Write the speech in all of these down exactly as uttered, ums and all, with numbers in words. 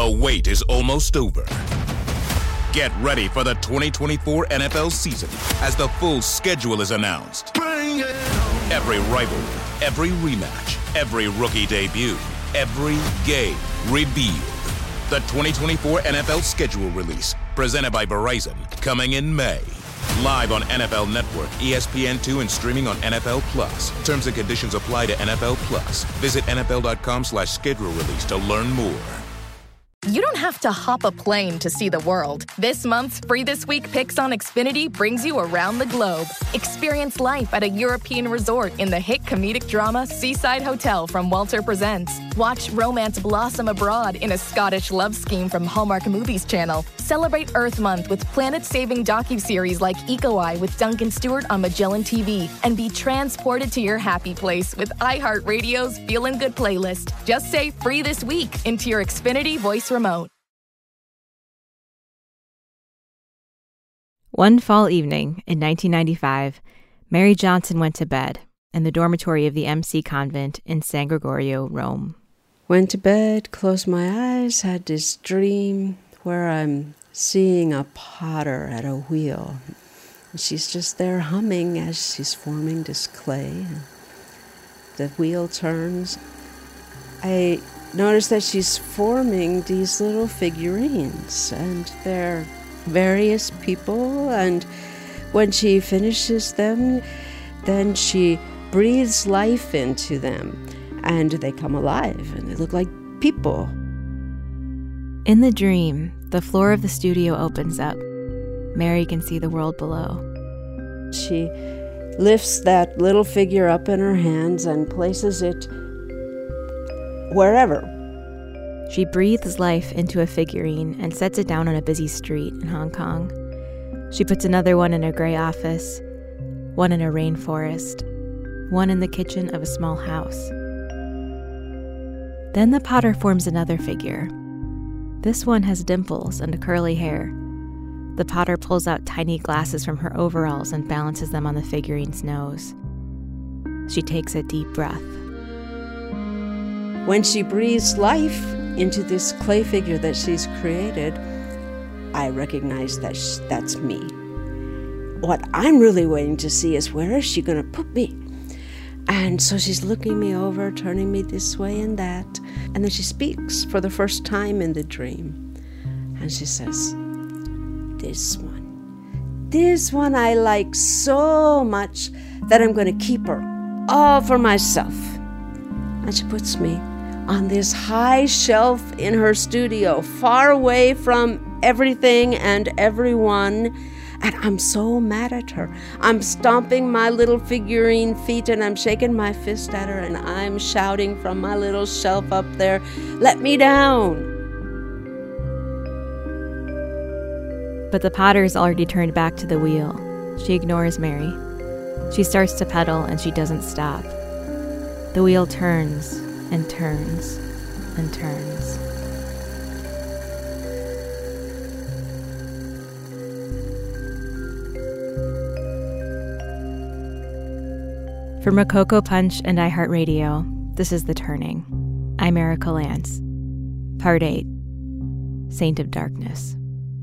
The wait is almost over. Get ready for the twenty twenty-four N F L season as the full schedule is announced. Bring it on. Every rivalry, every rematch, every rookie debut, every game revealed. The twenty twenty-four N F L schedule release, presented by Verizon, coming in May. Live on N F L Network, E S P N two, and streaming on N F L Plus. Terms and conditions apply to N F L Plus. Visit N F L dot com slash schedule release to learn more. You don't have to hop a plane to see the world. This month's Free This Week Picks on Xfinity brings you around the globe. Experience life at a European resort in the hit comedic drama Seaside Hotel from Walter Presents. Watch romance blossom abroad in a Scottish love scheme from Hallmark Movies Channel. Celebrate Earth Month with planet-saving docuseries like Eco Eye with Duncan Stewart on Magellan T V. And be transported to your happy place with iHeartRadio's Feelin' Good playlist. Just say Free This Week into your Xfinity voice remote. One fall evening in nineteen ninety-five, Mary Johnson went to bed in the dormitory of the M C Convent in San Gregorio, Rome. Went to bed, closed my eyes, had this dream where I'm seeing a potter at a wheel. And she's just there humming as she's forming this clay. The wheel turns. I notice that she's forming these little figurines, and they're various people, and when she finishes them, then she breathes life into them, and they come alive, and they look like people. In the dream, the floor of the studio opens up. Mary can see the world below. She lifts that little figure up in her hands and places it wherever. She breathes life into a figurine and sets it down on a busy street in Hong Kong. She puts another one in a gray office, one in a rainforest, one in the kitchen of a small house. Then the potter forms another figure. This one has dimples and curly hair. The potter pulls out tiny glasses from her overalls and balances them on the figurine's nose. She takes a deep breath. When she breathes life into this clay figure that she's created, I recognize that sh- that's me. What I'm really waiting to see is, where is she going to put me? And so she's looking me over, turning me this way and that. And then she speaks for the first time in the dream. And she says, this one, this one I like so much that I'm going to keep her all for myself. And she puts me on this high shelf in her studio, far away from everything and everyone. And I'm so mad at her. I'm stomping my little figurine feet and I'm shaking my fist at her and I'm shouting from my little shelf up there, let me down. But the potter's already turned back to the wheel. She ignores Mary. She starts to pedal and she doesn't stop. The wheel turns and turns and turns. From Rococo Punch and iHeartRadio, this is The Turning. I'm Erica Lance. Part eight, Saint of Darkness.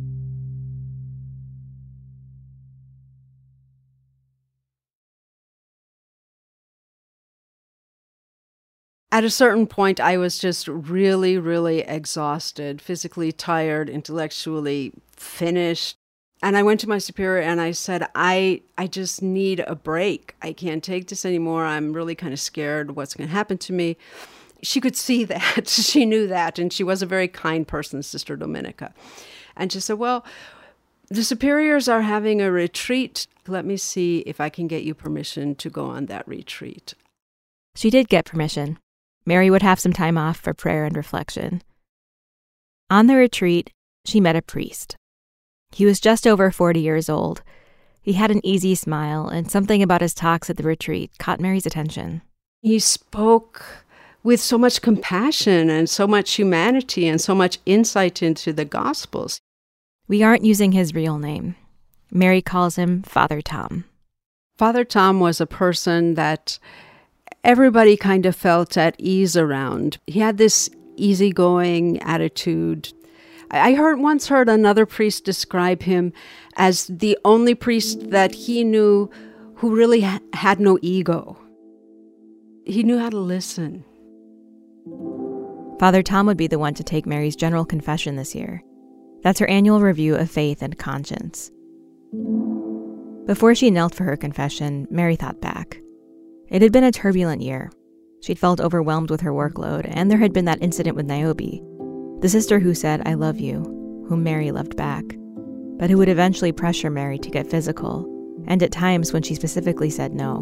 At a certain point, I was just really, really exhausted, physically tired, intellectually finished. And I went to my superior and I said, I I just need a break. I can't take this anymore. I'm really kind of scared what's going to happen to me. She could see that. She knew that. And she was a very kind person, Sister Dominica. And she said, well, the superiors are having a retreat. Let me see if I can get you permission to go on that retreat. She did get permission. Mary would have some time off for prayer and reflection. On the retreat, she met a priest. He was just over forty years old. He had an easy smile, and something about his talks at the retreat caught Mary's attention. He spoke with so much compassion and so much humanity and so much insight into the Gospels. We aren't using his real name. Mary calls him Father Tom. Father Tom was a person that everybody kind of felt at ease around. He had this easygoing attitude. I heard once heard another priest describe him as the only priest that he knew who really ha- had no ego. He knew how to listen. Father Tom would be the one to take Mary's general confession this year. That's her annual review of faith and conscience. Before she knelt for her confession, Mary thought back. It had been a turbulent year. She'd felt overwhelmed with her workload, and there had been that incident with Niobe, the sister who said, "I love you," whom Mary loved back, but who would eventually pressure Mary to get physical, and at times when she specifically said no.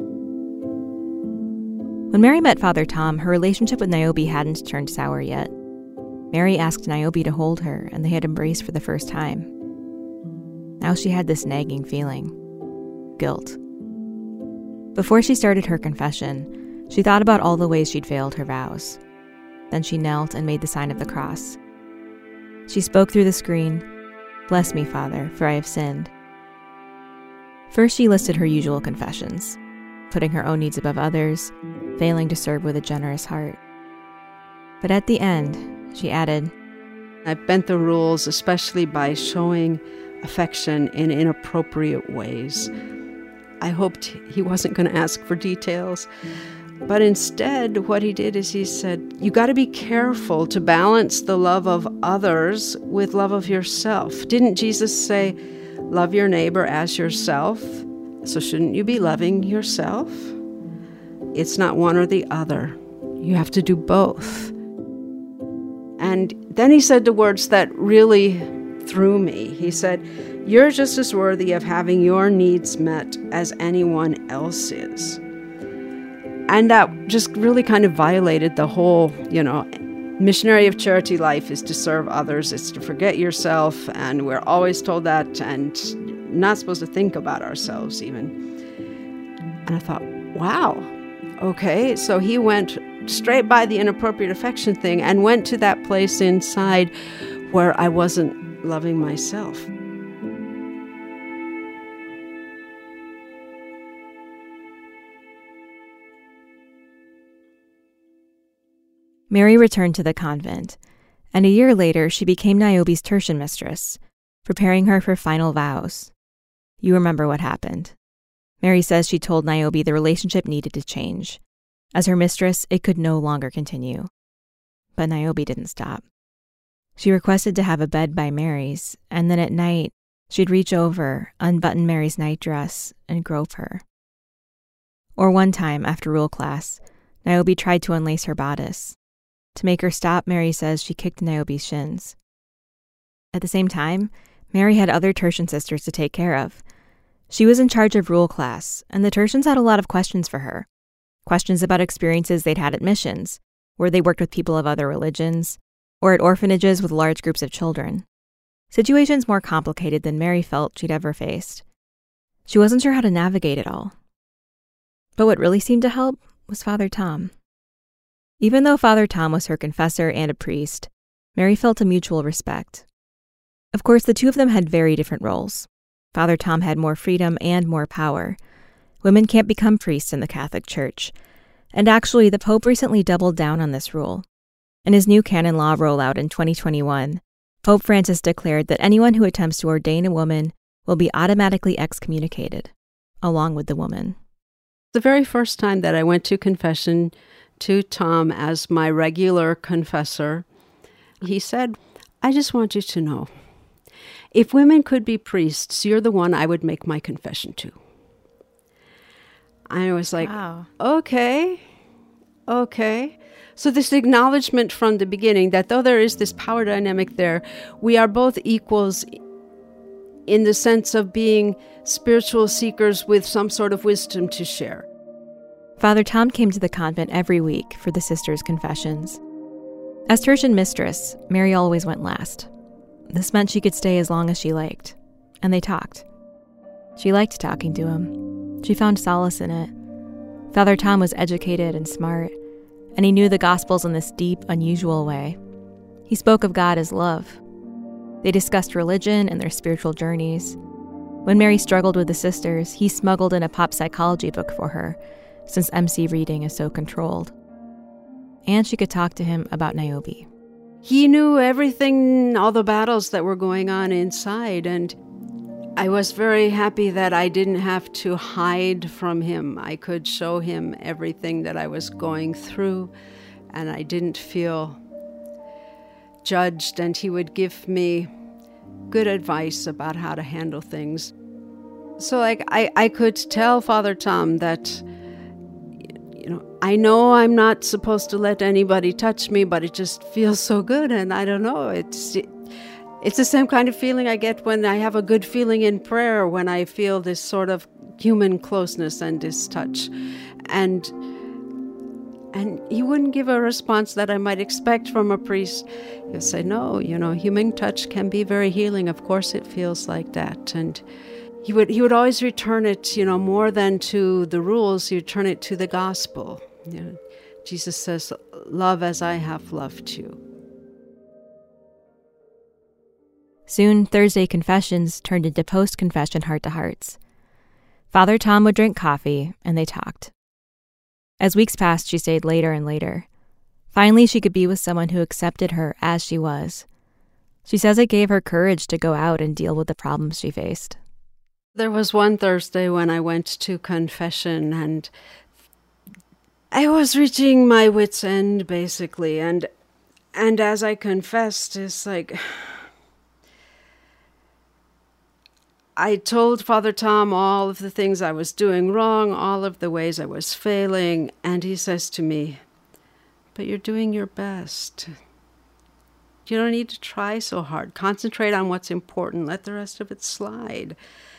When Mary met Father Tom, her relationship with Niobe hadn't turned sour yet. Mary asked Niobe to hold her, and they had embraced for the first time. Now she had this nagging feeling. Guilt. Before she started her confession, she thought about all the ways she'd failed her vows. Then she knelt and made the sign of the cross. She spoke through the screen, "Bless me, Father, for I have sinned." First, she listed her usual confessions, putting her own needs above others, failing to serve with a generous heart. But at the end, she added, I bent the rules, especially by showing affection in inappropriate ways. I hoped he wasn't going to ask for details, but instead what he did is he said, you got to be careful to balance the love of others with love of yourself. Didn't Jesus say, love your neighbor as yourself? So shouldn't you be loving yourself? It's not one or the other. You have to do both. And then he said the words that really threw me. He said, you're just as worthy of having your needs met as anyone else is. And that just really kind of violated the whole, you know, missionary of charity life is to serve others. It's to forget yourself. And we're always told that and not supposed to think about ourselves even. And I thought, wow, okay. So he went straight by the inappropriate affection thing and went to that place inside where I wasn't loving myself. Mary returned to the convent, and a year later she became Niobe's tertian mistress, preparing her for final vows. You remember what happened. Mary says she told Niobe the relationship needed to change. As her mistress, it could no longer continue. But Niobe didn't stop. She requested to have a bed by Mary's, and then at night, she'd reach over, unbutton Mary's night dress, and grope her. Or one time, after rule class, Niobe tried to unlace her bodice. To make her stop, Mary says she kicked Niobe's shins. At the same time, Mary had other tertian sisters to take care of. She was in charge of rule class, and the tertians had a lot of questions for her. Questions about experiences they'd had at missions, where they worked with people of other religions, or at orphanages with large groups of children. Situations more complicated than Mary felt she'd ever faced. She wasn't sure how to navigate it all. But what really seemed to help was Father Tom. Even though Father Tom was her confessor and a priest, Mary felt a mutual respect. Of course, the two of them had very different roles. Father Tom had more freedom and more power. Women can't become priests in the Catholic Church. And actually, the Pope recently doubled down on this rule. In his new canon law rollout in twenty twenty-one, Pope Francis declared that anyone who attempts to ordain a woman will be automatically excommunicated, along with the woman. The very first time that I went to confession to Tom as my regular confessor, he said, I just want you to know, if women could be priests, you're the one I would make my confession to. I was like, wow. okay, okay. So this acknowledgement from the beginning that though there is this power dynamic there, we are both equals in the sense of being spiritual seekers with some sort of wisdom to share. Father Tom came to the convent every week for the sisters' confessions. As tertian mistress, Mary always went last. This meant she could stay as long as she liked, and they talked. She liked talking to him. She found solace in it. Father Tom was educated and smart, and he knew the Gospels in this deep, unusual way. He spoke of God as love. They discussed religion and their spiritual journeys. When Mary struggled with the sisters, he smuggled in a pop psychology book for her, since M C reading is so controlled. and she could talk to him about Niobe. He knew everything, all the battles that were going on inside, and I was very happy that I didn't have to hide from him. I could show him everything that I was going through, and I didn't feel judged, and he would give me good advice about how to handle things. So like I, I could tell Father Tom that, you know, I know I'm not supposed to let anybody touch me, but it just feels so good. And I don't know, it's it's the same kind of feeling I get when I have a good feeling in prayer, when I feel this sort of human closeness and this touch. And and he wouldn't give a response that I might expect from a priest. He'll say, no, you know, human touch can be very healing. Of course it feels like that. And He would he would always return it, you know, more than to the rules, he would turn it to the gospel. You know, Jesus says, love as I have loved you. Soon, Thursday confessions turned into post-confession heart-to-hearts. Father Tom would drink coffee, and they talked. As weeks passed, she stayed later and later. Finally, she could be with someone who accepted her as she was. She says it gave her courage to go out and deal with the problems she faced. There was one Thursday when I went to confession, and I was reaching my wit's end, basically. And and as I confessed, it's like, I told Father Tom all of the things I was doing wrong, all of the ways I was failing, and he says to me, but you're doing your best. You don't need to try so hard. Concentrate on what's important. Let the rest of it slide.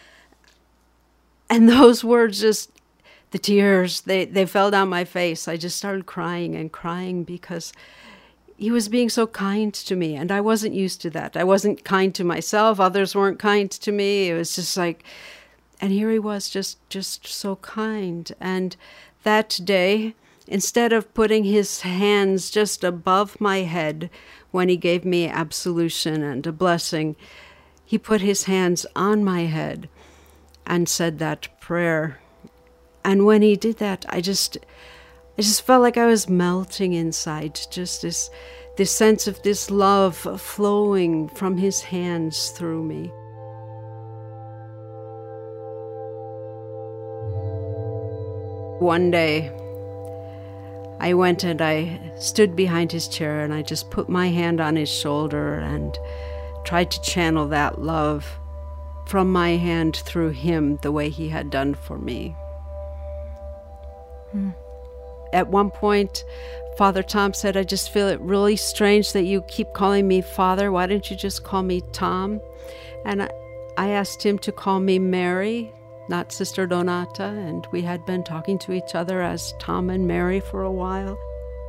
And those words just, the tears, they, they fell down my face. I just started crying and crying because he was being so kind to me, and I wasn't used to that. I wasn't kind to myself. Others weren't kind to me. It was just like, and here he was just, just so kind. And that day, instead of putting his hands just above my head when he gave me absolution and a blessing, he put his hands on my head and said that prayer. And when he did that, I just I just felt like I was melting inside, just this this sense of this love flowing from his hands through me. One day, I went and I stood behind his chair and I just put my hand on his shoulder and tried to channel that love from my hand through him the way he had done for me. Hmm. At one point, Father Tom said, I just feel it really strange that you keep calling me Father. Why don't you just call me Tom? And I, I asked him to call me Mary, not Sister Donata, and we had been talking to each other as Tom and Mary for a while.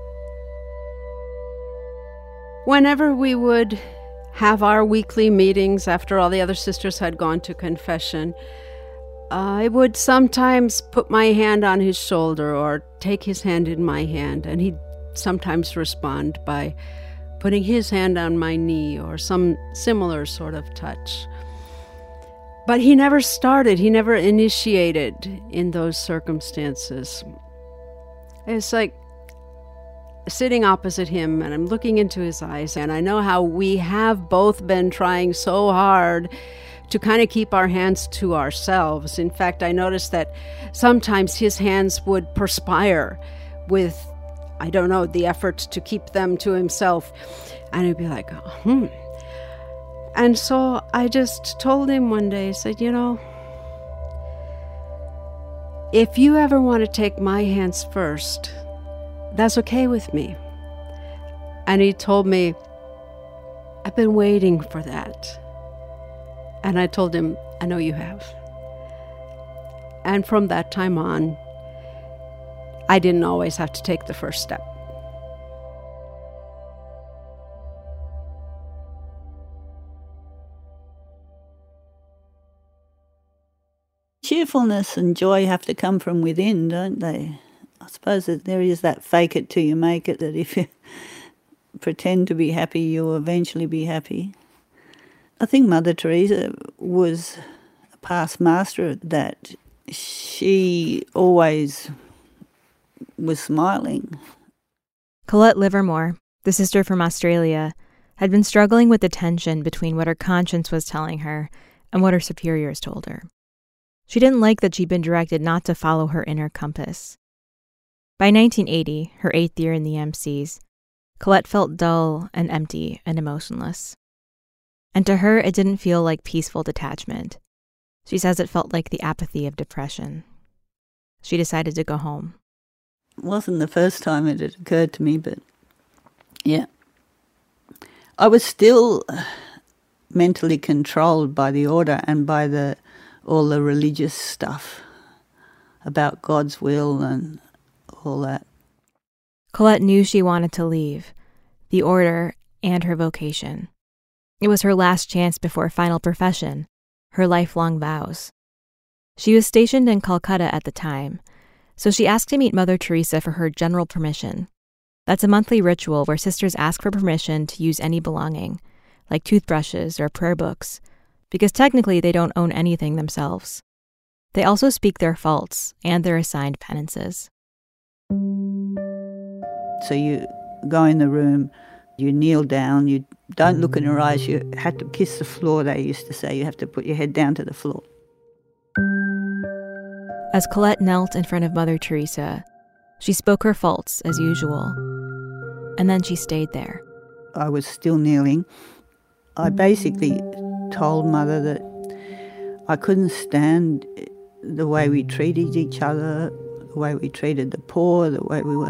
Whenever we would have our weekly meetings after all the other sisters had gone to confession, I would sometimes put my hand on his shoulder or take his hand in my hand, and he'd sometimes respond by putting his hand on my knee or some similar sort of touch. But he never started, he never initiated in those circumstances. It's like sitting opposite him, and I'm looking into his eyes, and I know how we have both been trying so hard to kind of keep our hands to ourselves. In fact, I noticed that sometimes his hands would perspire with, I don't know, the effort to keep them to himself. And he'd be like, hmm. And so I just told him one day, I said, you know, if you ever want to take my hands first, that's okay with me. And he told me, I've been waiting for that. And I told him, I know you have. And from that time on, I didn't always have to take the first step. Cheerfulness and joy have to come from within, don't they? I suppose that there is that fake it till you make it, that if you pretend to be happy, you'll eventually be happy. I think Mother Teresa was a past master at that. She always was smiling. Colette Livermore, the sister from Australia, had been struggling with the tension between what her conscience was telling her and what her superiors told her. She didn't like that she'd been directed not to follow her inner compass. By nineteen eighty, her eighth year in the M Cs, Colette felt dull and empty and emotionless. And to her, it didn't feel like peaceful detachment. She says it felt like the apathy of depression. She decided to go home. It wasn't the first time it had occurred to me, but yeah. I was still mentally controlled by the order and by the all the religious stuff about God's will and all that. Colette knew she wanted to leave, the order and her vocation. It was her last chance before final profession, her lifelong vows. She was stationed in Calcutta at the time, so she asked to meet Mother Teresa for her general permission. That's a monthly ritual where sisters ask for permission to use any belonging, like toothbrushes or prayer books, because technically they don't own anything themselves. They also speak their faults and their assigned penances. So you go in the room, you kneel down, you don't look in her eyes, you had to kiss the floor, they used to say. You have to put your head down to the floor. As Colette knelt in front of Mother Teresa, she spoke her faults as usual, and then she stayed there. I was still kneeling. I basically told Mother that I couldn't stand the way we treated each other, the way we treated the poor, the way we were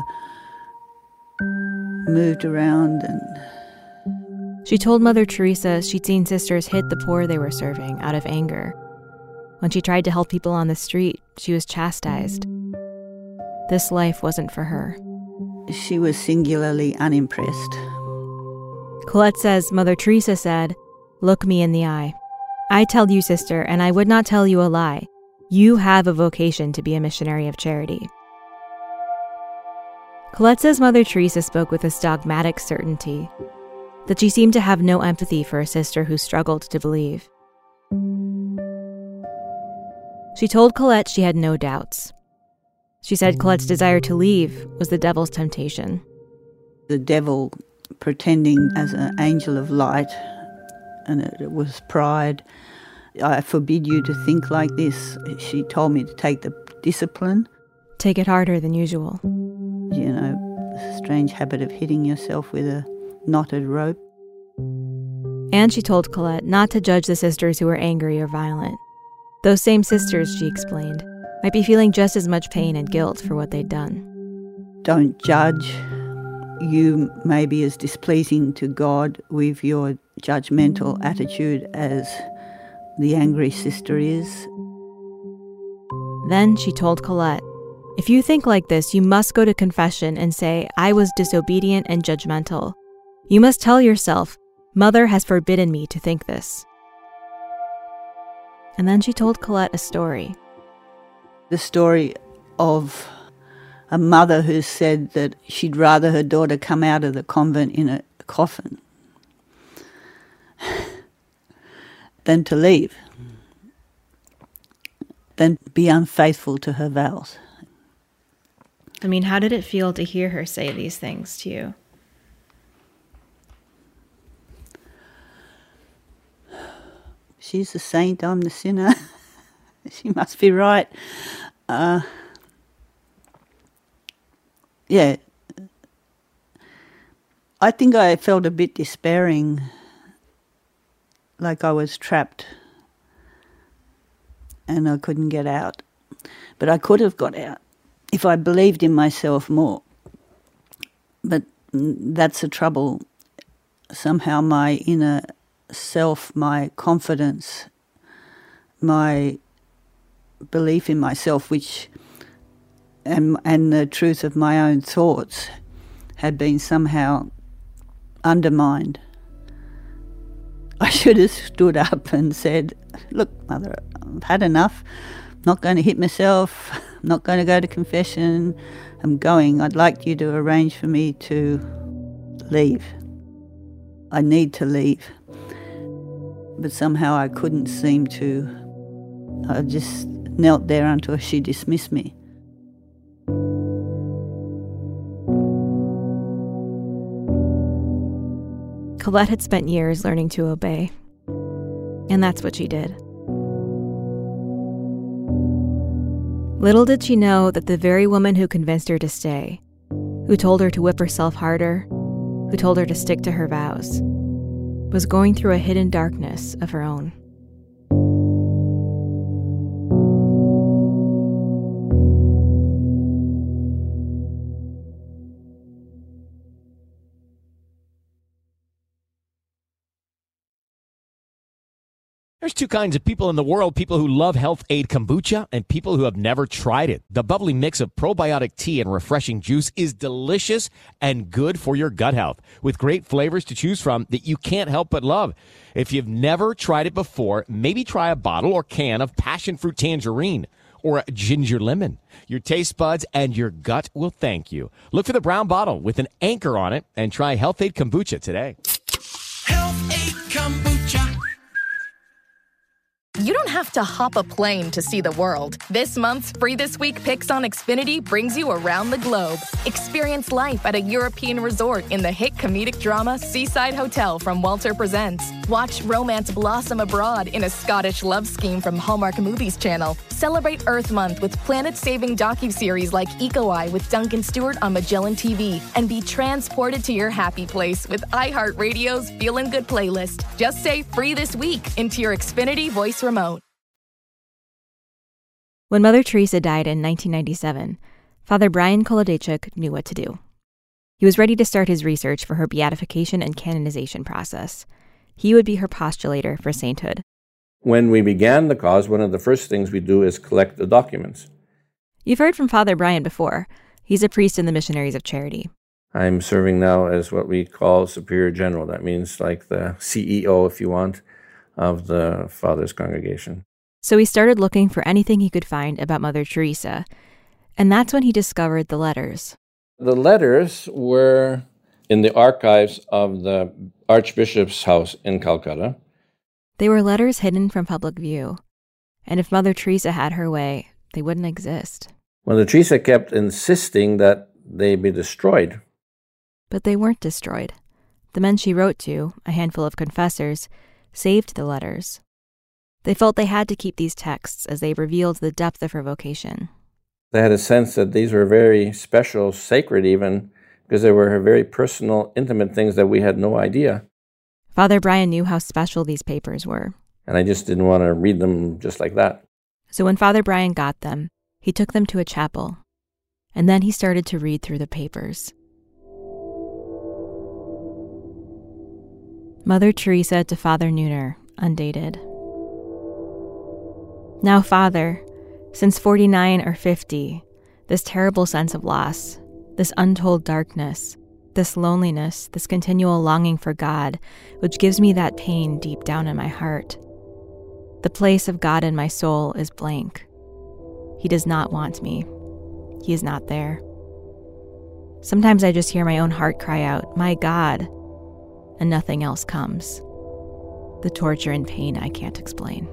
moved around. And she told Mother Teresa she'd seen sisters hit the poor they were serving out of anger. When she tried to help people on the street, she was chastised. This life wasn't for her. She was singularly unimpressed. Colette says Mother Teresa said, "Look me in the eye. I tell you, sister, and I would not tell you a lie. You have a vocation to be a missionary of charity." Colette says Mother Teresa spoke with this dogmatic certainty, that she seemed to have no empathy for a sister who struggled to believe. She told Colette she had no doubts. She said Colette's desire to leave was the devil's temptation. The devil pretending as an angel of light, and it was pride. "I forbid you to think like this." She told me to take the discipline. Take it harder than usual. You know, the strange habit of hitting yourself with a knotted rope. And she told Colette not to judge the sisters who were angry or violent. Those same sisters, she explained, might be feeling just as much pain and guilt for what they'd done. Don't judge. You may be as displeasing to God with your judgmental attitude as the angry sister is. Then she told Colette, "If you think like this, you must go to confession and say, 'I was disobedient and judgmental.' You must tell yourself, 'Mother has forbidden me to think this.'" And then she told Colette a story. The story of a mother who said that she'd rather her daughter come out of the convent in a coffin than to leave, than be unfaithful to her vows. I mean, how did it feel to hear her say these things to you? She's the saint, I'm the sinner. She must be right. Uh, yeah. I think I felt a bit despairing, like I was trapped and I couldn't get out. But I could have got out if I believed in myself more. But that's the trouble. Somehow my inner self, my confidence, my belief in myself, which and, and the truth of my own thoughts had been somehow undermined. I should have stood up and said, "Look, Mother, I've had enough. I'm not going to hit myself. I'm not going to go to confession. I'm going. I'd like you to arrange for me to leave. I need to leave." But somehow I couldn't seem to. I just knelt there until she dismissed me. Colette had spent years learning to obey. And that's what she did. Little did she know that the very woman who convinced her to stay, who told her to whip herself harder, who told her to stick to her vows, was going through a hidden darkness of her own. There's two kinds of people in the world, people who love Health Aid Kombucha and people who have never tried it. The bubbly mix of probiotic tea and refreshing juice is delicious and good for your gut health, with great flavors to choose from that you can't help but love. If you've never tried it before, maybe try a bottle or can of passion fruit tangerine or a ginger lemon. Your taste buds and your gut will thank you. Look for the brown bottle with an anchor on it and try Health Aid Kombucha today. Health Aid Kombucha. You don't have to hop a plane to see the world. This month's Free This Week Picks on Xfinity brings you around the globe. Experience life at a European resort in the hit comedic drama Seaside Hotel from Walter Presents. Watch romance blossom abroad in a Scottish love scheme from Hallmark Movies Channel. Celebrate Earth Month with planet-saving docuseries like Eco Eye with Duncan Stewart on Magellan T V. And be transported to your happy place with iHeartRadio's Feelin' Good playlist. Just say Free This Week into your Xfinity voice remote. When Mother Teresa died in nineteen ninety-seven, Father Brian Kolodejchuk knew what to do. He was ready to start his research for her beatification and canonization process. He would be her postulator for sainthood. When we began the cause, one of the first things we do is collect the documents. You've heard from Father Brian before. He's a priest in the Missionaries of Charity. I'm serving now as what we call Superior General. That means like the C E O, if you want, of the Father's congregation. So he started looking for anything he could find about Mother Teresa, and that's when he discovered the letters. The letters were in the archives of the Archbishop's house in Calcutta. They were letters hidden from public view, and if Mother Teresa had her way, they wouldn't exist. Mother Teresa kept insisting that they be destroyed. But they weren't destroyed. The men she wrote to, a handful of confessors, saved the letters. They felt they had to keep these texts as they revealed the depth of her vocation. They had a sense that these were very special, sacred even, because they were her very personal, intimate things that we had no idea. Father Brian knew how special these papers were. And I just didn't want to read them just like that. So when Father Brian got them, he took them to a chapel. And then he started to read through the papers. Mother Teresa to Father Neuner, undated. Now, Father, since forty-nine or fifty, this terrible sense of loss, this untold darkness, this loneliness, this continual longing for God, which gives me that pain deep down in my heart. The place of God in my soul is blank. He does not want me. He is not there. Sometimes I just hear my own heart cry out, "My God," and nothing else comes. The torture and pain I can't explain.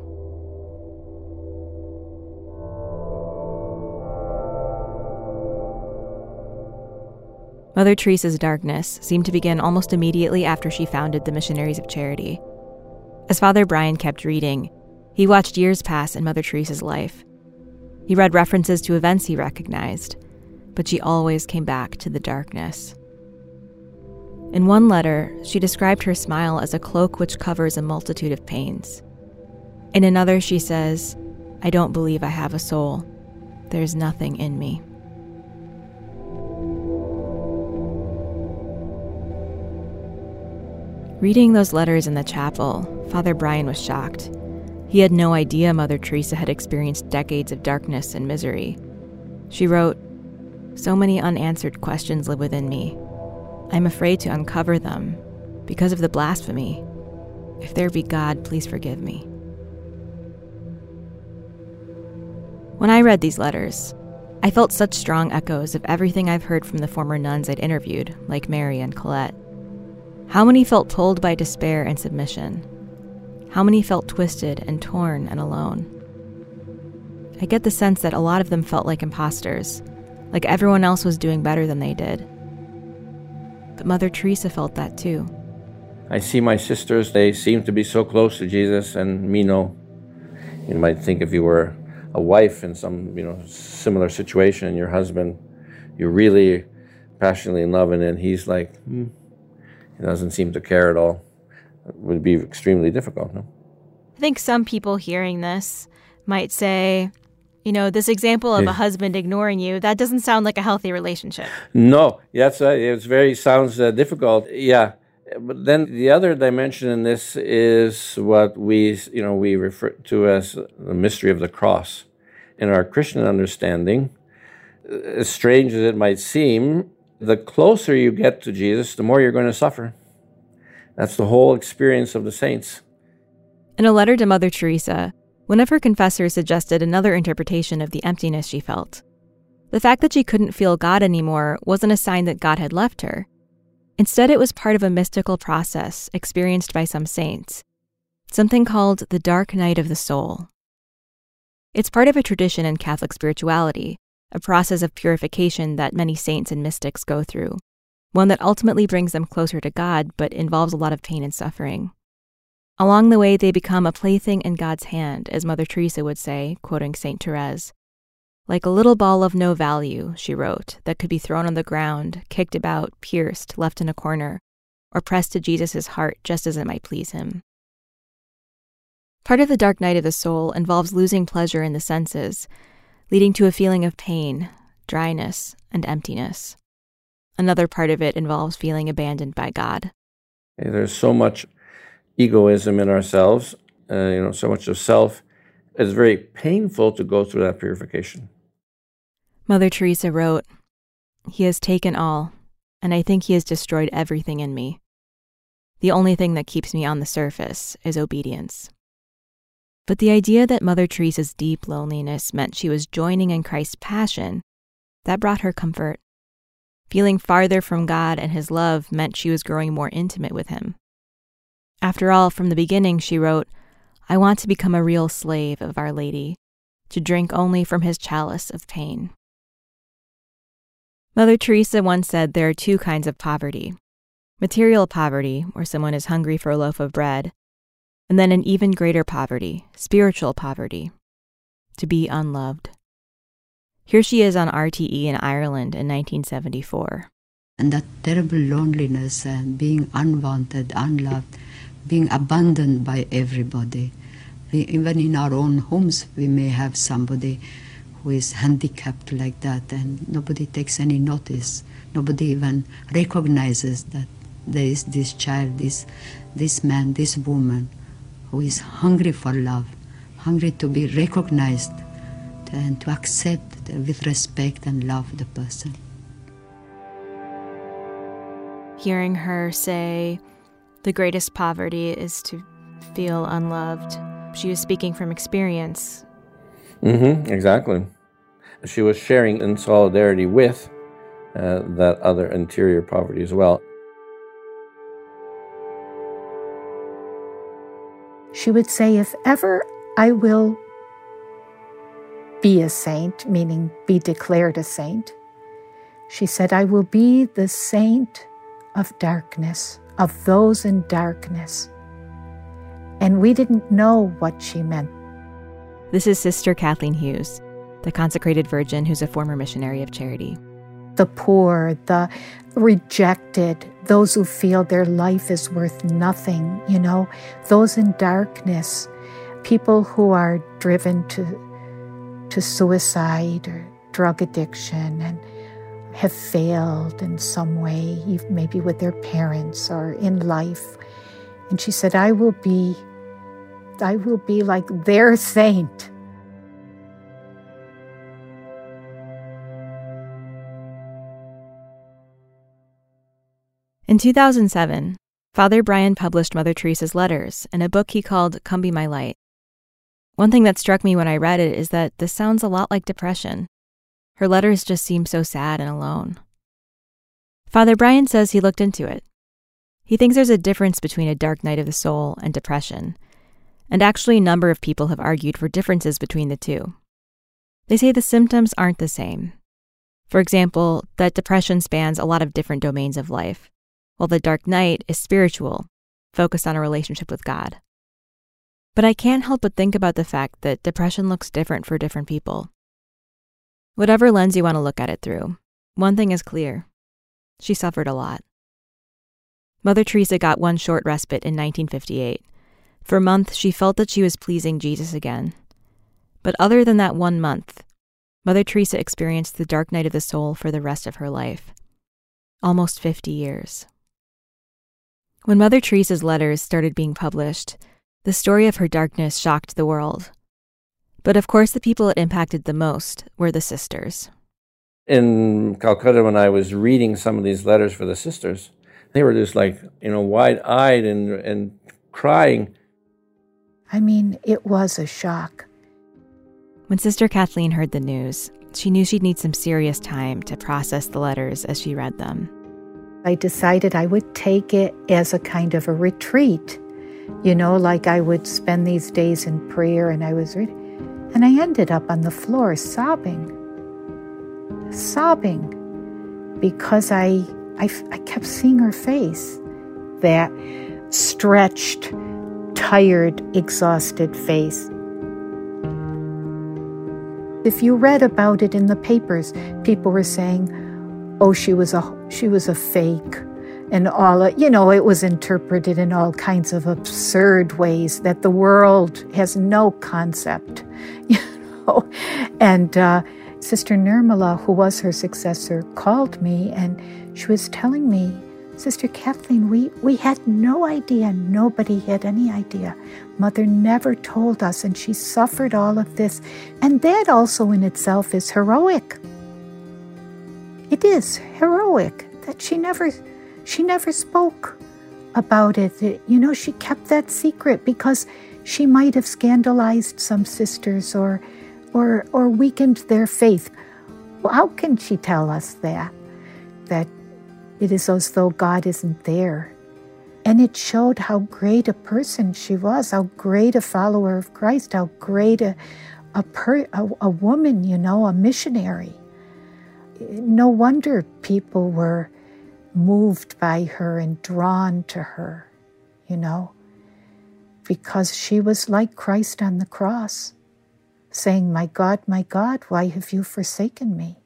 Mother Teresa's darkness seemed to begin almost immediately after she founded the Missionaries of Charity. As Father Brian kept reading, he watched years pass in Mother Teresa's life. He read references to events he recognized, but she always came back to the darkness. In one letter, she described her smile as a cloak which covers a multitude of pains. In another, she says, "I don't believe I have a soul. There's nothing in me." Reading those letters in the chapel, Father Brian was shocked. He had no idea Mother Teresa had experienced decades of darkness and misery. She wrote, "So many unanswered questions live within me. I'm afraid to uncover them because of the blasphemy. If there be God, please forgive me." When I read these letters, I felt such strong echoes of everything I've heard from the former nuns I'd interviewed, like Mary and Colette. How many felt pulled by despair and submission? How many felt twisted and torn and alone? I get the sense that a lot of them felt like imposters, like everyone else was doing better than they did. But Mother Teresa felt that too. I see my sisters, they seem to be so close to Jesus, and me no. You might think if you were a wife in some, you know, similar situation, and your husband, you're really passionately in love, and then he's like, hmm, he doesn't seem to care at all. It would be extremely difficult, no? I think some people hearing this might say, you know, this example of a husband ignoring you, that doesn't sound like a healthy relationship. No, that's uh, it's very sounds uh, difficult. Yeah, but then the other dimension in this is what we, you know, we refer to as the mystery of the cross. In our Christian understanding, as strange as it might seem, the closer you get to Jesus, the more you're going to suffer. That's the whole experience of the saints. In a letter to Mother Teresa, one of her confessors suggested another interpretation of the emptiness she felt. The fact that she couldn't feel God anymore wasn't a sign that God had left her. Instead, it was part of a mystical process experienced by some saints, something called the dark night of the soul. It's part of a tradition in Catholic spirituality, a process of purification that many saints and mystics go through, one that ultimately brings them closer to God but involves a lot of pain and suffering. Along the way, they become a plaything in God's hand, as Mother Teresa would say, quoting Saint Therese. Like a little ball of no value, she wrote, that could be thrown on the ground, kicked about, pierced, left in a corner, or pressed to Jesus' heart just as it might please him. Part of the dark night of the soul involves losing pleasure in the senses, leading to a feeling of pain, dryness, and emptiness. Another part of it involves feeling abandoned by God. There's so much egoism in ourselves, uh, you know, so much of self. It's very painful to go through that purification. Mother Teresa wrote, "He has taken all, and I think he has destroyed everything in me. The only thing that keeps me on the surface is obedience." But the idea that Mother Teresa's deep loneliness meant she was joining in Christ's passion, that brought her comfort. Feeling farther from God and his love meant she was growing more intimate with him. After all, from the beginning, she wrote, "I want to become a real slave of Our Lady, to drink only from his chalice of pain." Mother Teresa once said there are two kinds of poverty. Material poverty, where someone is hungry for a loaf of bread, and then an even greater poverty, spiritual poverty, to be unloved. Here she is on R T E in Ireland in nineteen seventy-four. And that terrible loneliness and being unwanted, unloved, being abandoned by everybody. Even in our own homes, we may have somebody who is handicapped like that, and nobody takes any notice. Nobody even recognizes that there is this child, this, this man, this woman, who is hungry for love, hungry to be recognized and to accept with respect and love the person. Hearing her say, the greatest poverty is to feel unloved, she was speaking from experience. Mm-hmm, exactly. She was sharing in solidarity with uh, that other interior poverty as well. She would say, if ever I will be a saint, meaning be declared a saint, she said, I will be the saint of darkness, of those in darkness. And we didn't know what she meant. This is Sister Kathleen Hughes, the consecrated virgin who's a former missionary of charity. The poor, the rejected, those who feel their life is worth nothing, you know, those in darkness, people who are driven to, to suicide or drug addiction and have failed in some way, maybe with their parents or in life. And she said, I will be, I will be like their saint. In two thousand seven, Father Brian published Mother Teresa's letters in a book he called Come Be My Light. One thing that struck me when I read it is that this sounds a lot like depression. Her letters just seem so sad and alone. Father Brian says he looked into it. He thinks there's a difference between a dark night of the soul and depression, and actually a number of people have argued for differences between the two. They say the symptoms aren't the same. For example, that depression spans a lot of different domains of life, while the dark night is spiritual focused on a relationship with God. But I can't help but think about the fact that depression looks different for different people. Whatever lens you want to look at it through, one thing is clear. She suffered a lot. Mother Teresa got one short respite in nineteen fifty-eight. For a month, she felt that she was pleasing Jesus again. But other than that one month, Mother Teresa experienced the dark night of the soul for the rest of her life. Almost fifty years. When Mother Teresa's letters started being published, the story of her darkness shocked the world. But of course, the people it impacted the most were the sisters. In Calcutta, when I was reading some of these letters for the sisters, they were just like, you know, wide-eyed and, and crying. I mean, it was a shock. When Sister Kathleen heard the news, she knew she'd need some serious time to process the letters as she read them. I decided I would take it as a kind of a retreat. You know, like I would spend these days in prayer, and I was reading. And I ended up on the floor sobbing. Sobbing. Because I, I, I kept seeing her face. That stretched, tired, exhausted face. If you read about it in the papers, people were saying, oh, she was a, she was a fake. And all, you know, it was interpreted in all kinds of absurd ways that the world has no concept, you know. And uh, Sister Nirmala, who was her successor, called me and she was telling me, Sister Kathleen, we, we had no idea. Nobody had any idea. Mother never told us, and she suffered all of this. And that also in itself is heroic. It is heroic that she never... She never spoke about it. You know, she kept that secret because she might have scandalized some sisters or or or weakened their faith. Well, how can she tell us that? That it is as though God isn't there. And it showed how great a person she was, how great a follower of Christ, how great a a, per, a, a woman, you know, a missionary. No wonder people were moved by her and drawn to her, you know, because she was like Christ on the cross, saying, my God, my God, why have you forsaken me?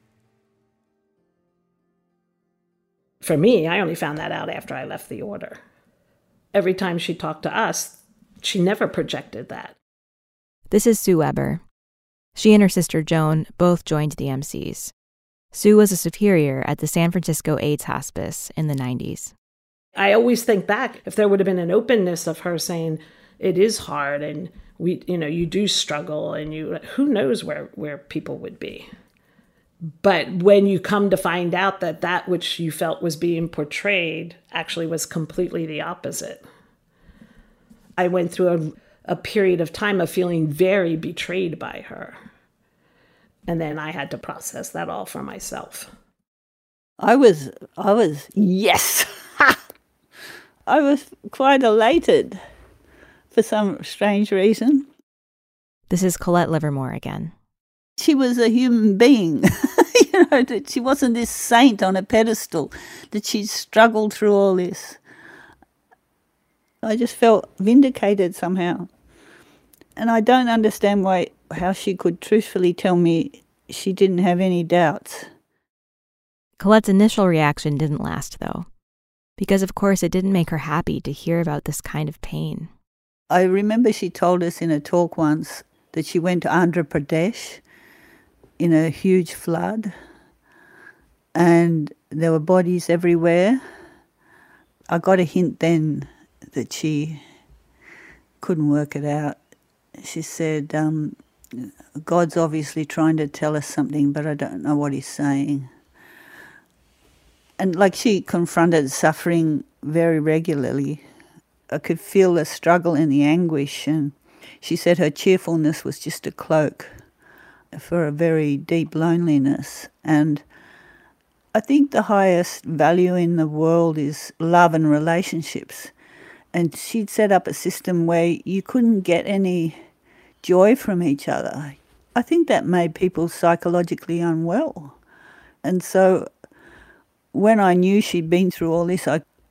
For me, I only found that out after I left the order. Every time she talked to us, she never projected that. This is Sue Weber. She and her sister Joan both joined the M Cs. Sue was a superior at the San Francisco AIDS Hospice in the nineties. I always think back, if there would have been an openness of her saying, it is hard and we, you know, you do struggle and you, who knows where, where people would be. But when you come to find out that that which you felt was being portrayed actually was completely the opposite. I went through a, a period of time of feeling very betrayed by her. And then I had to process that all for myself. I was, I was, yes! I was quite elated for some strange reason. This is Colette Livermore again. She was a human being. You know, that she wasn't this saint on a pedestal, that she struggled through all this. I just felt vindicated somehow. And I don't understand why how she could truthfully tell me she didn't have any doubts. Colette's initial reaction didn't last, though, because of course it didn't make her happy to hear about this kind of pain. I remember she told us in a talk once that she went to Andhra Pradesh in a huge flood and there were bodies everywhere. I got a hint then that she couldn't work it out. She said, um, God's obviously trying to tell us something, but I don't know what he's saying. And like she confronted suffering very regularly. I could feel the struggle and the anguish, and she said her cheerfulness was just a cloak for a very deep loneliness. And I think the highest value in the world is love and relationships. And she'd set up a system where you couldn't get any joy from each other. I think that made people psychologically unwell. And so when I knew she'd been through all this, I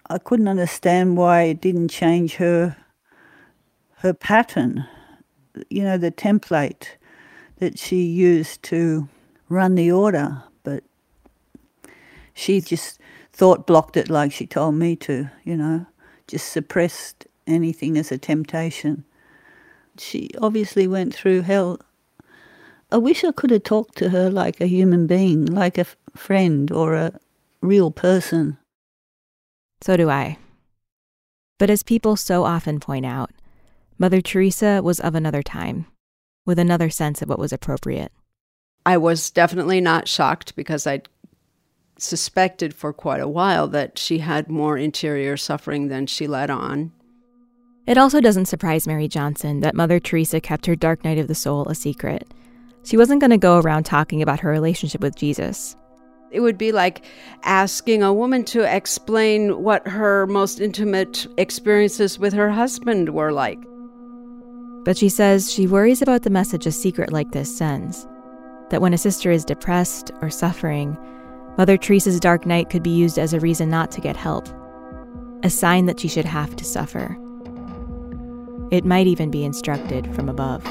I couldn't understand why it didn't change her her pattern, you know, the template that she used to run the order, but she just thought blocked it like she told me to, you know, just suppressed anything as a temptation. She obviously went through hell. I wish I could have talked to her like a human being, like a friend or a real person. So do I. But as people so often point out, Mother Teresa was of another time, with another sense of what was appropriate. I was definitely not shocked because I'd suspected for quite a while that she had more interior suffering than she let on. It also doesn't surprise Mary Johnson that Mother Teresa kept her dark night of the soul a secret. She wasn't going to go around talking about her relationship with Jesus. It would be like asking a woman to explain what her most intimate experiences with her husband were like. But she says she worries about the message a secret like this sends, that when a sister is depressed or suffering, Mother Teresa's dark night could be used as a reason not to get help, a sign that she should have to suffer. It might even be instructed from above.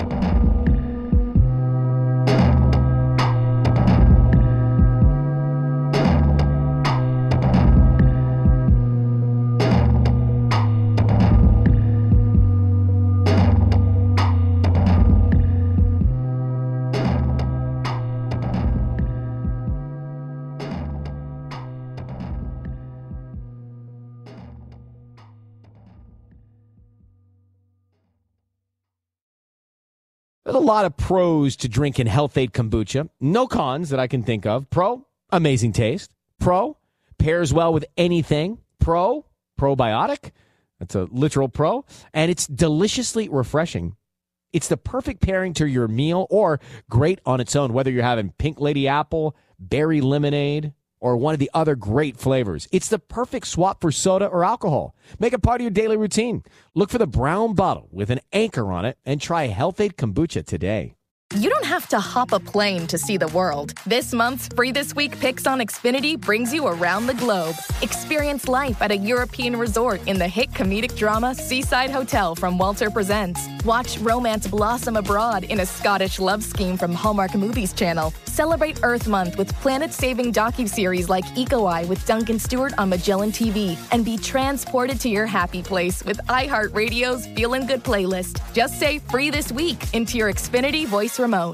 There's a lot of pros to drinking Health Aid Kombucha. No cons that I can think of. Pro, amazing taste. Pro, pairs well with anything. Pro, probiotic. That's a literal pro. And it's deliciously refreshing. It's the perfect pairing to your meal or great on its own, whether you're having Pink Lady Apple, berry lemonade, or one of the other great flavors. It's the perfect swap for soda or alcohol. Make it part of your daily routine. Look for the brown bottle with an anchor on it and try Health Aid Kombucha today. You don't have to hop a plane to see the world. This month's Free This Week Picks on Xfinity brings you around the globe. Experience life at a European resort in the hit comedic drama Seaside Hotel from Walter Presents. Watch romance blossom abroad in a Scottish love scheme from Hallmark Movies Channel. Celebrate Earth Month with planet-saving docuseries like Eco Eye with Duncan Stewart on Magellan T V. And be transported to your happy place with iHeartRadio's Feelin' Good playlist. Just say Free This Week into your Xfinity voice remote.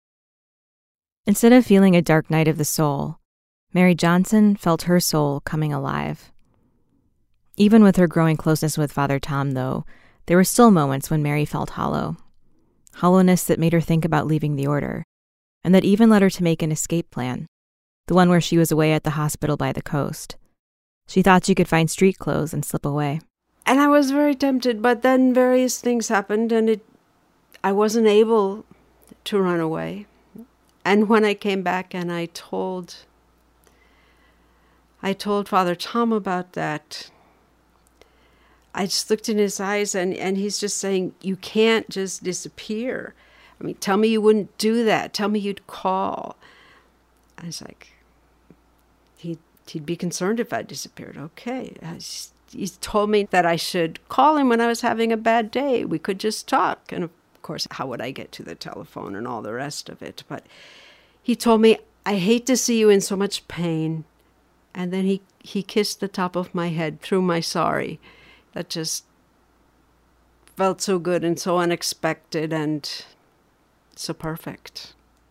Instead of feeling a dark night of the soul, Mary Johnson felt her soul coming alive. Even with her growing closeness with Father Tom, though, there were still moments when Mary felt hollow. Hollowness that made her think about leaving the order, and that even led her to make an escape plan, the one where she was away at the hospital by the coast. She thought she could find street clothes and slip away. And I was very tempted, but then various things happened, and it, I wasn't able to run away. And when I came back and I told, I told Father Tom about that, I just looked in his eyes and, and he's just saying, you can't just disappear. I mean, tell me you wouldn't do that. Tell me you'd call. I was like, he'd, he'd be concerned if I disappeared. Okay. I just, he told me that I should call him when I was having a bad day. We could just talk. And of course, how would I get to the telephone and all the rest of it? But he told me, I hate to see you in so much pain. And then he, he kissed the top of my head through my sari. That just felt so good and so unexpected and so perfect.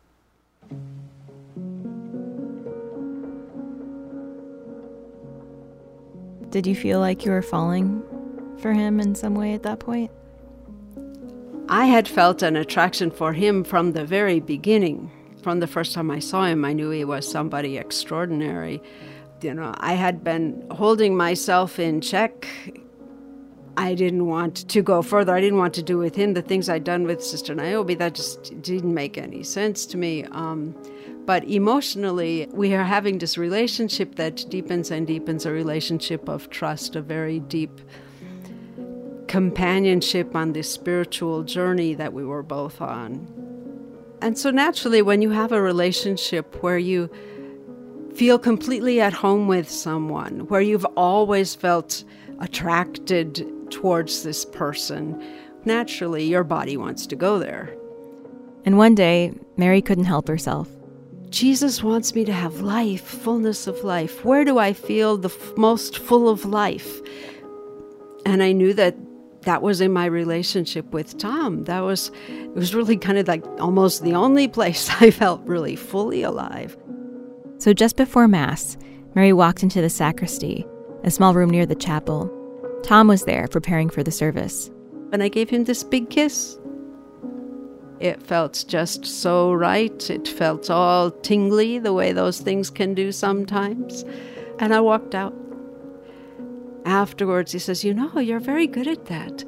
Did you feel like you were falling for him in some way at that point? I had felt an attraction for him from the very beginning. From the first time I saw him, I knew he was somebody extraordinary. You know, I had been holding myself in check. I didn't want to go further. I didn't want to do with him the things I'd done with Sister Niobe. That just didn't make any sense to me. Um, but emotionally, we are having this relationship that deepens and deepens, a relationship of trust, a very deep companionship on this spiritual journey that we were both on. And so naturally, when you have a relationship where you feel completely at home with someone, where you've always felt attracted towards this person, naturally your body wants to go there. And one day, Mary couldn't help herself. Jesus wants me to have life, fullness of life. Where do I feel the f- most full of life? And I knew that that was in my relationship with Tom. That was, it was really kind of like almost the only place I felt really fully alive. So just before Mass, Mary walked into the sacristy, a small room near the chapel. Tom was there preparing for the service. And I gave him this big kiss. It felt just so right. It felt all tingly, the way those things can do sometimes. And I walked out. Afterwards, he says, you know, you're very good at that.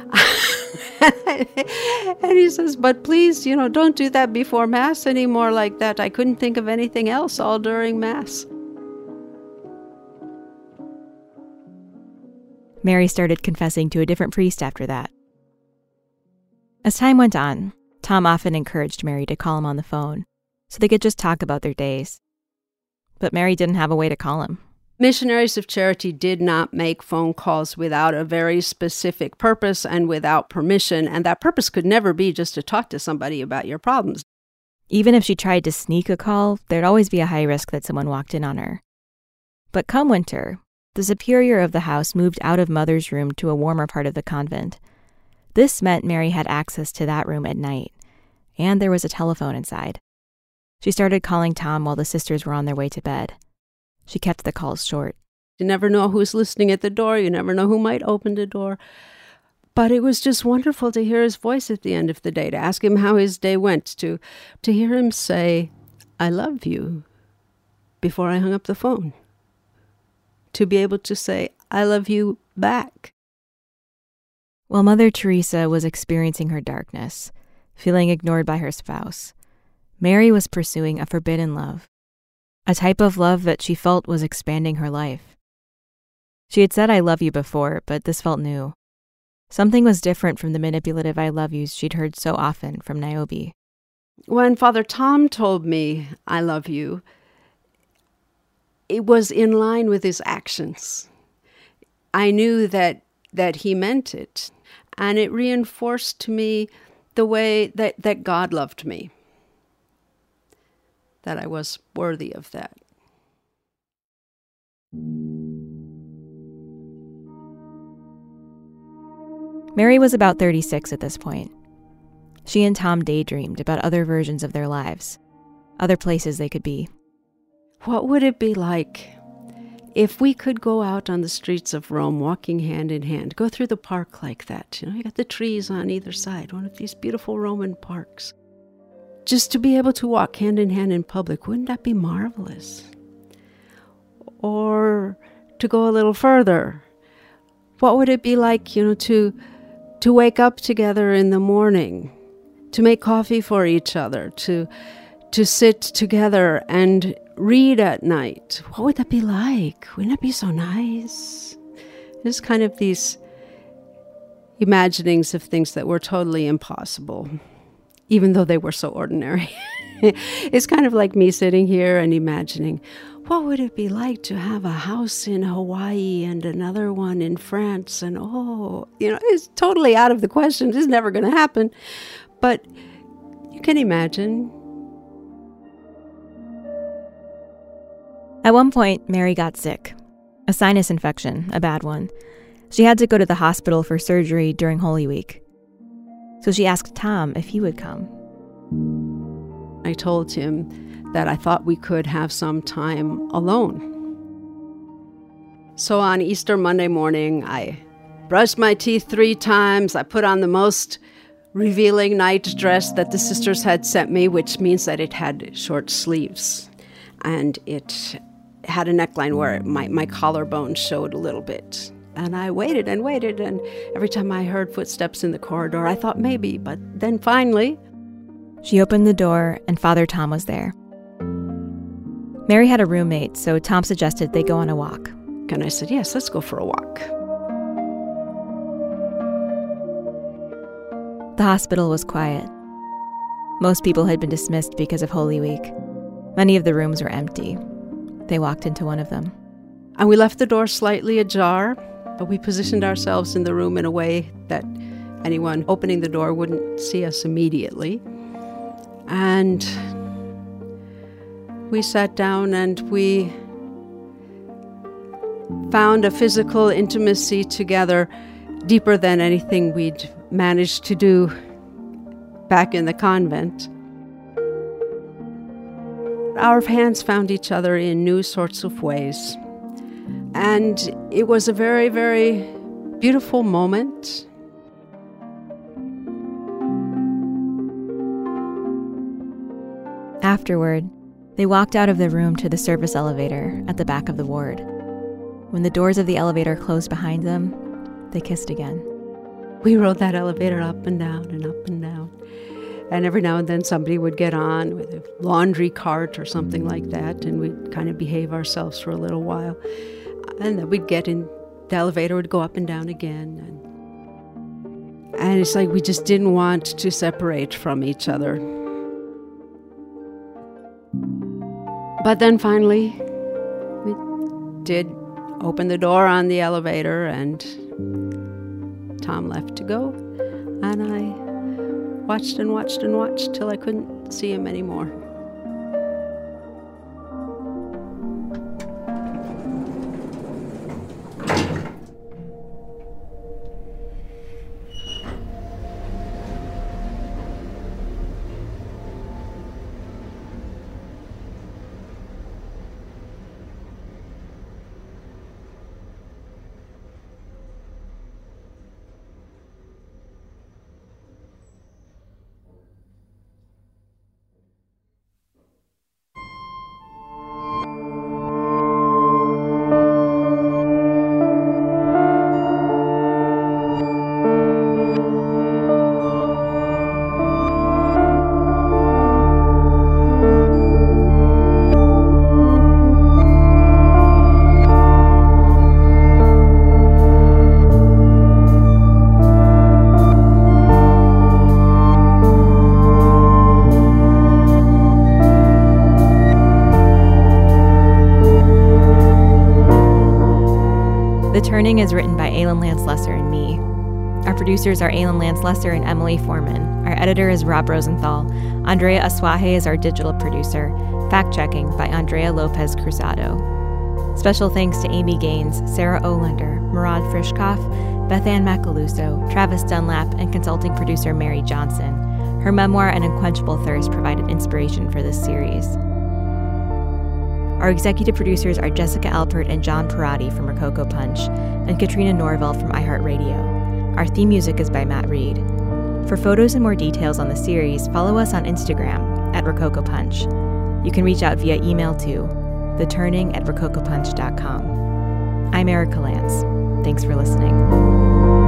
And he says, but please, you know, don't do that before Mass anymore like that. I couldn't think of anything else all during Mass. Mary started confessing to a different priest after that. As time went on, Tom often encouraged Mary to call him on the phone so they could just talk about their days. But Mary didn't have a way to call him. Missionaries of Charity did not make phone calls without a very specific purpose and without permission, and that purpose could never be just to talk to somebody about your problems. Even if she tried to sneak a call, there'd always be a high risk that someone walked in on her. But come winter, the superior of the house moved out of Mother's room to a warmer part of the convent. This meant Mary had access to that room at night, and there was a telephone inside. She started calling Tom while the sisters were on their way to bed. She kept the calls short. You never know who's listening at the door. You never know who might open the door. But it was just wonderful to hear his voice at the end of the day, to ask him how his day went, to, to hear him say, I love you, before I hung up the phone. To be able to say, I love you back. While Mother Teresa was experiencing her darkness, feeling ignored by her spouse, Mary was pursuing a forbidden love. A type of love that she felt was expanding her life. She had said I love you before, but this felt new. Something was different from the manipulative I love yous she'd heard so often from Niobe. When Father Tom told me I love you, it was in line with his actions. I knew that that he meant it, and it reinforced to me the way that, that God loved me. That I was worthy of that. Mary was about thirty-six at this point. She and Tom daydreamed about other versions of their lives, other places they could be. What would it be like if we could go out on the streets of Rome walking hand in hand, go through the park like that? You know, you got the trees on either side, one of these beautiful Roman parks. Just to be able to walk hand in hand in public, wouldn't that be marvelous? Or to go a little further, what would it be like, you know, to to wake up together in the morning, to make coffee for each other, to to sit together and read at night? What would that be like? Wouldn't that be so nice? Just kind of these imaginings of things that were totally impossible, even though they were so ordinary. It's kind of like me sitting here and imagining, what would it be like to have a house in Hawaii and another one in France? And oh, you know, it's totally out of the question. This is never going to happen. But you can imagine. At one point, Mary got sick. A sinus infection, a bad one. She had to go to the hospital for surgery during Holy Week. So she asked Tom if he would come. I told him that I thought we could have some time alone. So on Easter Monday morning, I brushed my teeth three times. I put on the most revealing night dress that the sisters had sent me, which means that it had short sleeves. And it had a neckline where my, my collarbone showed a little bit. And I waited and waited, and every time I heard footsteps in the corridor, I thought maybe, but then finally... She opened the door, and Father Tom was there. Mary had a roommate, so Tom suggested they go on a walk. And I said, yes, let's go for a walk. The hospital was quiet. Most people had been dismissed because of Holy Week. Many of the rooms were empty. They walked into one of them. And we left the door slightly ajar, but we positioned ourselves in the room in a way that anyone opening the door wouldn't see us immediately. And we sat down and we found a physical intimacy together deeper than anything we'd managed to do back in the convent. Our hands found each other in new sorts of ways. And it was a very, very beautiful moment. Afterward, they walked out of the room to the service elevator at the back of the ward. When the doors of the elevator closed behind them, they kissed again. We rode that elevator up and down and up and down. And every now and then somebody would get on with a laundry cart or something like that, and we'd kind of behave ourselves for a little while. And then we'd get in, the elevator would go up and down again. And, and it's like we just didn't want to separate from each other. But then finally, we did open the door on the elevator, and Tom left to go. And I watched and watched and watched till I couldn't see him anymore. The Turning is written by Aylin Lance Lesser and me. Our producers are Aylin Lance Lesser and Emily Foreman. Our editor is Rob Rosenthal. Andrea Asuaje is our digital producer. Fact-checking by Andrea Lopez Cruzado. Special thanks to Amy Gaines, Sarah Olander, Murad Frischkoff, Beth Ann Macaluso, Travis Dunlap, and consulting producer Mary Johnson. Her memoir, An Unquenchable Thirst, provided inspiration for this series. Our executive producers are Jessica Alpert and John Parati from Rococo Punch, and Katrina Norvell from iHeartRadio. Our theme music is by Matt Reed. For photos and more details on the series, follow us on Instagram at Rococo Punch. You can reach out via email to theturning at rococo punch dot com. I'm Erica Lance. Thanks for listening.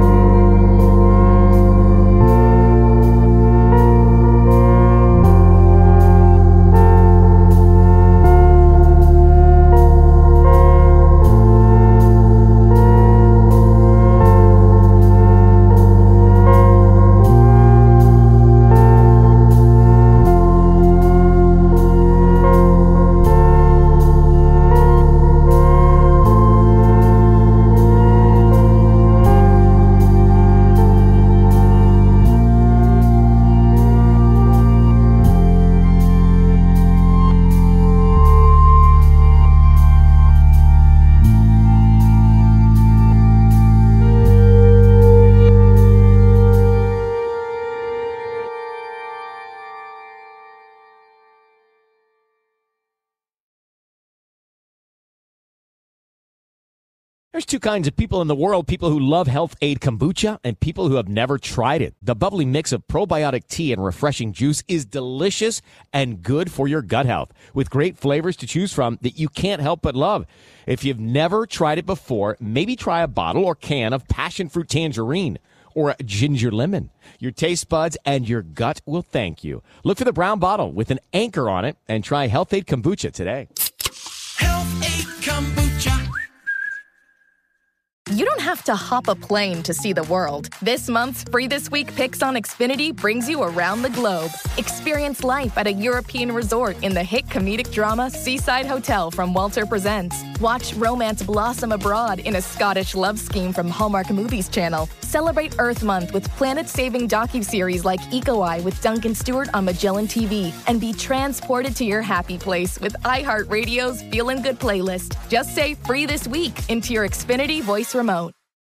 There's two kinds of people in the world, people who love Health Aid Kombucha and people who have never tried it. The bubbly mix of probiotic tea and refreshing juice is delicious and good for your gut health, with great flavors to choose from that you can't help but love. If you've never tried it before, maybe try a bottle or can of passion fruit tangerine or a ginger lemon. Your taste buds and your gut will thank you. Look for the brown bottle with an anchor on it and try Health Aid Kombucha today. Health Aid Kombucha. You don't have have to hop a plane to see the world. This month's Free This Week Picks on Xfinity brings you around the globe. Experience life at a European resort in the hit comedic drama Seaside Hotel from Walter Presents. Watch romance blossom abroad in a Scottish love scheme from Hallmark Movies Channel. Celebrate Earth Month with planet-saving docuseries like Eco Eye with Duncan Stewart on Magellan T V. And be transported to your happy place with iHeartRadio's Feelin' Good playlist. Just say Free This Week into your Xfinity voice remote.